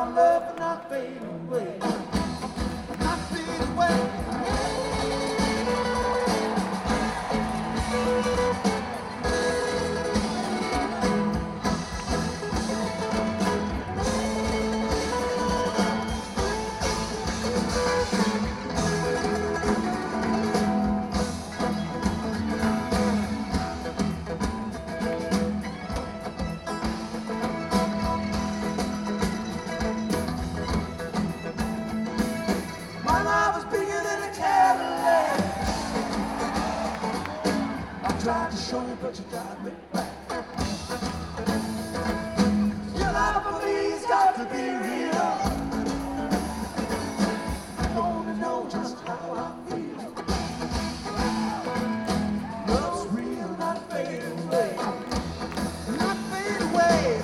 our love will not fade away. Not fade away. My love was bigger than a Cadillac. I tried to show you, but you got me back. Your love for me's got to be real. You only know just how I feel. Love's real, not fade away. Not fade away.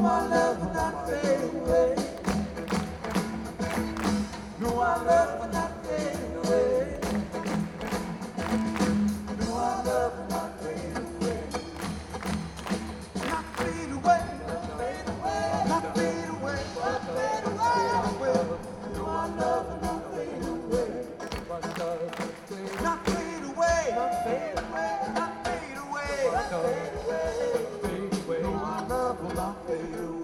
our love will not fade away. No, our love will not fade away. No, our love will not fade away. Not fade away. Not fade away. Not fade away. Not fade away. No, our love will not fade away. Not fade away. Not fade away. Not fade away. Not fade away. No, our love will not fade away.